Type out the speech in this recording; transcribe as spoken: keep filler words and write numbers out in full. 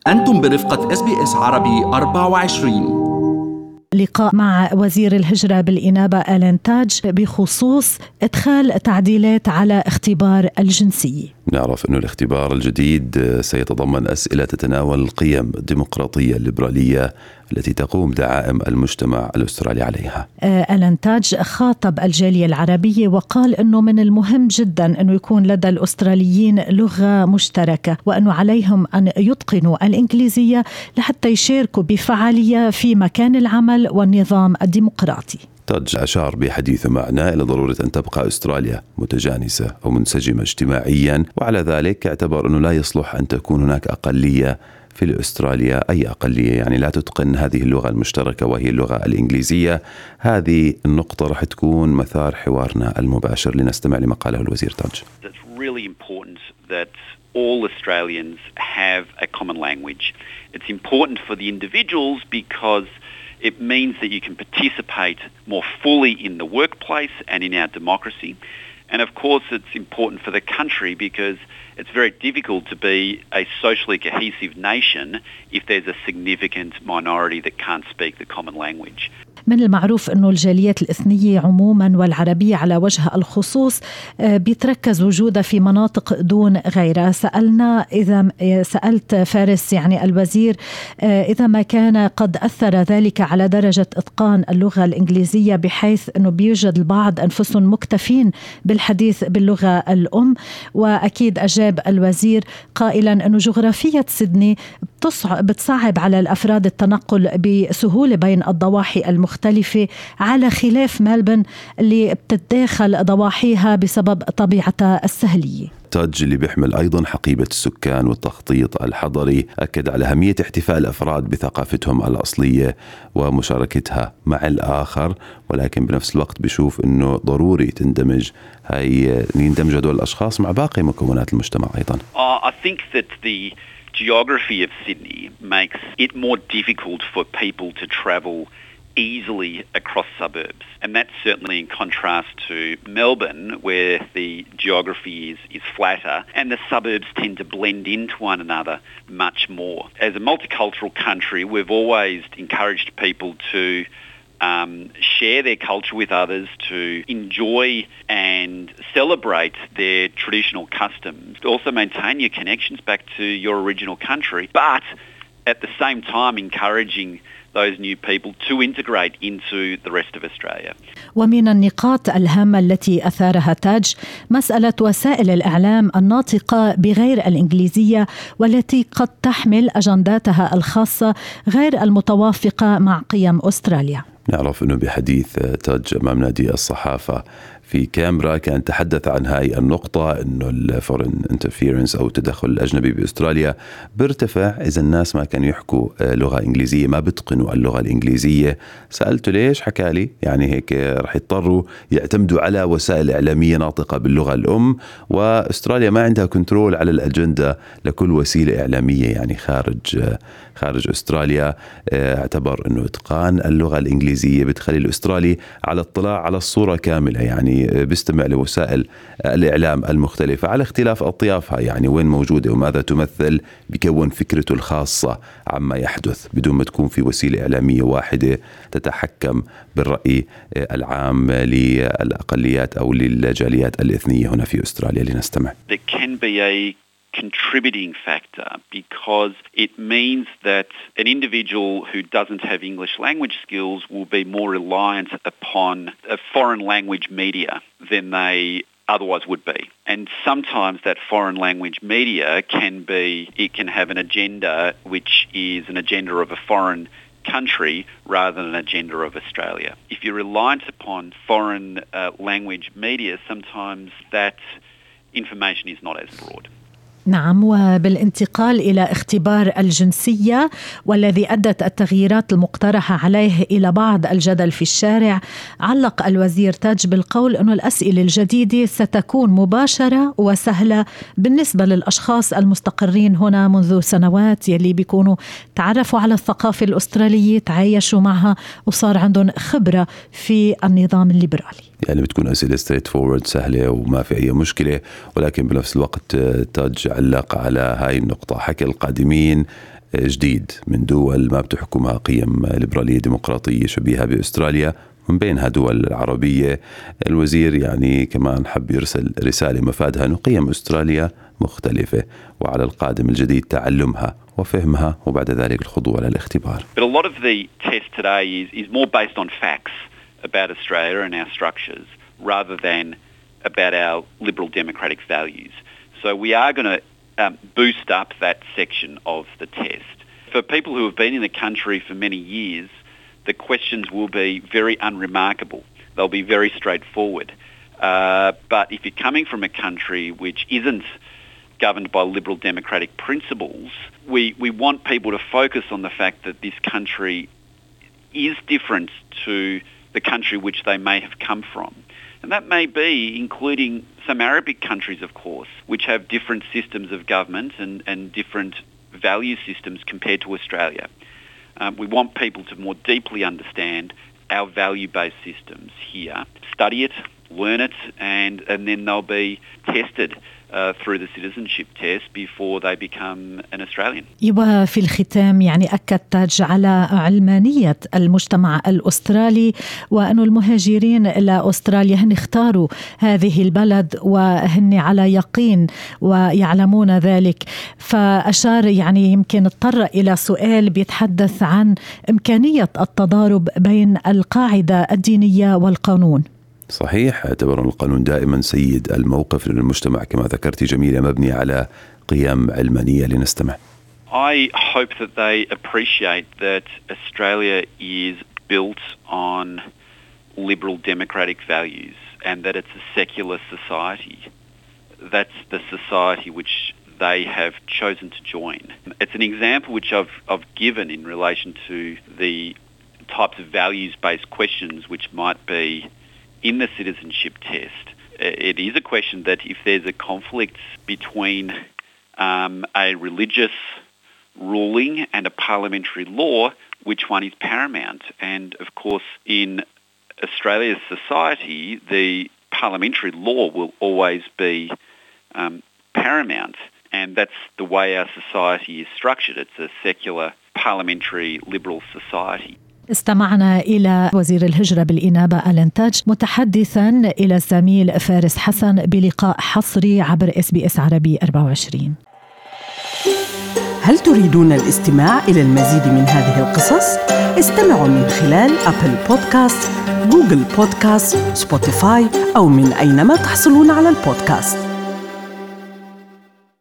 أنتم برفقة إس بي إس عربي أربعة وعشرين. لقاء مع وزير الهجرة بالإنابة آلان تاج بخصوص إدخال تعديلات على اختبار الجنسية. نعرف أن الاختبار الجديد سيتضمن أسئلة تتناول القيم الديمقراطية الليبرالية التي تقوم دعائم المجتمع الأسترالي عليها. آلان تاج خاطب الجالية العربية وقال أنه من المهم جدا أنه يكون لدى الأستراليين لغة مشتركة، وأنه عليهم أن يتقنوا الإنجليزية لحتى يشاركوا بفعالية في مكان العمل والنظام الديمقراطي. تاج أشار بحديثه معنا إلى ضرورة أن تبقى أستراليا متجانسة أو منسجمة اجتماعيا، وعلى ذلك اعتبر أنه لا يصلح أن تكون هناك أقلية في أستراليا، أي أقلية يعني لا تتقن هذه اللغة المشتركة وهي اللغة الإنجليزية. هذه النقطة رح تكون مثار حوارنا المباشر، لنستمع لما قاله الوزير تاج. It's really important that all Australians have a common language. It's important for the individuals because it means that you can participate more fully in the workplace and in our democracy. And of course it's important for the country because it's very difficult to be a socially cohesive nation if there's a significant minority that can't speak the common language. من المعروف أنه الجاليات الإثنية عموما والعربية على وجه الخصوص بيتركز وجودها في مناطق دون غيرها. سألنا إذا سألت فارس يعني الوزير إذا ما كان قد أثر ذلك على درجة إتقان اللغة الإنجليزية، بحيث أنه بيوجد البعض أنفسهم مكتفين بالحديث باللغة الأم. وأكيد أجاب الوزير قائلا أنه جغرافية سيدني بتصعب على الأفراد التنقل بسهولة بين الضواحي المختلفة، على خلاف ملبن اللي بتتداخل ضواحيها بسبب طبيعتها السهلية. تاج اللي بيحمل أيضا حقيبة السكان والتخطيط الحضري أكد على أهمية احتفاء الأفراد بثقافتهم الأصلية ومشاركتها مع الآخر، ولكن بنفس الوقت بيشوف أنه ضروري تندمج هاي يندمج هدول الأشخاص مع باقي مكونات المجتمع أيضا. Uh, I think that the geography of Sydney makes it more difficult for people to travel easily across suburbs, and that's certainly in contrast to Melbourne, where the geography is, is flatter and the suburbs tend to blend into one another much more. As a multicultural country, we've always encouraged people to Um, share their culture with others, to enjoy and celebrate their traditional customs, to also maintain your connections back to your original country, but at the same time encouraging those new people to integrate into the rest of Australia. ومن النقاط الهامة التي أثارها تاج مسألة وسائل الإعلام الناطقة بغير الإنجليزية، والتي قد تحمل أجنداتها الخاصة غير المتوافقة قيم قيم أستراليا. نعرف أنه بحديث تاج أمام نادي الصحافة في كامبرا كان تحدث عن هاي النقطة، أنه الفورن انترفيرنس أو التدخل الأجنبي بأستراليا بيرتفع إذا الناس ما كانوا يحكوا لغة إنجليزية، ما بتقنوا اللغة الإنجليزية. سألته ليش، حكالي يعني هيك رح يضطروا يعتمدوا على وسائل إعلامية ناطقة باللغة الأم، وأستراليا ما عندها كنترول على الأجندة لكل وسيلة إعلامية يعني خارج خارج أستراليا. اعتبر أنه إتقان اللغة الإنجليزية بتخلي الأسترالي على اطلاع على الصورة كاملة، يعني بيستمع لوسائل الإعلام المختلفة على اختلاف أطيافها، يعني وين موجودة وماذا تمثل، بيكون فكرته الخاصة عما يحدث بدون ما تكون في وسيلة إعلامية واحدة تتحكم بالرأي العام للأقليات أو للجاليات الإثنية هنا في أستراليا. لنستمع. There can be a contributing factor because it means that an individual who doesn't have English language skills will be more reliant upon a foreign language media than they otherwise would be. And sometimes that foreign language media can be, it can have an agenda which is an agenda of a foreign country rather than an agenda of Australia. If you're reliant upon foreign uh, language media, sometimes that information is not as broad. نعم. وبالانتقال إلى اختبار الجنسية والذي أدت التغييرات المقترحة عليه إلى بعض الجدل في الشارع، علق الوزير تاج بالقول أن الأسئلة الجديدة ستكون مباشرة وسهلة بالنسبة للأشخاص المستقرين هنا منذ سنوات، يلي بيكونوا تعرفوا على الثقافة الأسترالية، تعايشوا معها، وصار عندهم خبرة في النظام الليبرالي. يعني بتكون أسئلة ستريت فورورد سهلة وما في أي مشكلة، ولكن بنفس الوقت تاج علق على هاي النقطة. حكى القادمين جديد من دول ما بتحكمها قيم ليبرالية ديمقراطية شبيهة بأستراليا، من بينها دول عربية. الوزير يعني كمان حب يرسل رسالة مفادها أن قيم أستراليا مختلفة، وعلى القادم الجديد تعلمها وفهمها وبعد ذلك الخضوع للاختبار. But a lot of the test today is, is more based on facts about Australia and our structures rather than about our liberal democratic values. So we are going to um, boost up that section of the test. For people who have been in the country for many years, the questions will be very unremarkable. They'll be very straightforward. Uh, but if you're coming from a country which isn't governed by liberal democratic principles, we, we want people to focus on the fact that this country is different to the country which they may have come from. And that may be including some Arabic countries, of course, which have different systems of government and, and different value systems compared to Australia. Um, we want people to more deeply understand our value-based systems here, study it, learn it, and, and then they'll be tested Uh, through the citizenship test before they become an Australian. وفي الختام يعني أكد تاج على علمانية المجتمع الأسترالي، وأن المهاجرين إلى أستراليا هن اختاروا هذه البلد وهن على يقين ويعلمون ذلك. فأشار يعني يمكن اضطر إلى سؤال بيتحدث عن إمكانية التضارب بين القاعدة الدينية والقانون. صحيح، اعتبر القانون دائما سيد الموقف للمجتمع كما ذكرتي جميلة، مبني على قيم علمانية. لنستمع. I hope that they appreciate that Australia is built on liberal democratic values and that it's a secular society. That's the society which they have chosen to join. It's an example which I've, I've given in relation to the types of values-based questions which might be in the citizenship test. It is a question that if there's a conflict between um, a religious ruling and a parliamentary law, which one is paramount? And of course, in Australia's society, the parliamentary law will always be um, paramount. And that's the way our society is structured. It's a secular, parliamentary, liberal society. استمعنا إلى وزير الهجرة بالإنابة ألان تاج متحدثاً إلى الزميل فارس حسن بلقاء حصري عبر إس بي إس عربي أربعة وعشرين. هل تريدون الاستماع إلى المزيد من هذه القصص؟ استمعوا من خلال أبل بودكاست، جوجل بودكاست، سبوتيفاي أو من أينما تحصلون على البودكاست.